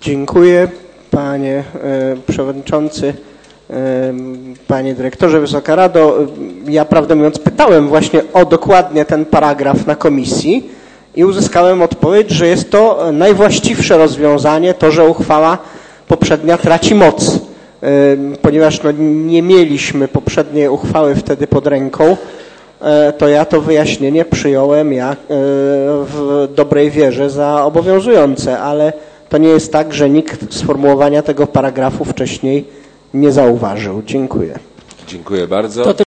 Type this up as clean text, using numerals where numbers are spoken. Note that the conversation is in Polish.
Dziękuję, panie przewodniczący, panie dyrektorze, Wysoka Rado. Ja, prawdę mówiąc, pytałem właśnie o dokładnie ten paragraf na komisji i uzyskałem odpowiedź, że jest to najwłaściwsze rozwiązanie, to, że uchwała poprzednia traci moc. Ponieważ nie mieliśmy poprzedniej uchwały wtedy pod ręką, to ja to wyjaśnienie przyjąłem w dobrej wierze za obowiązujące, ale to nie jest tak, że nikt sformułowania tego paragrafu wcześniej nie zauważył. Dziękuję. Dziękuję bardzo.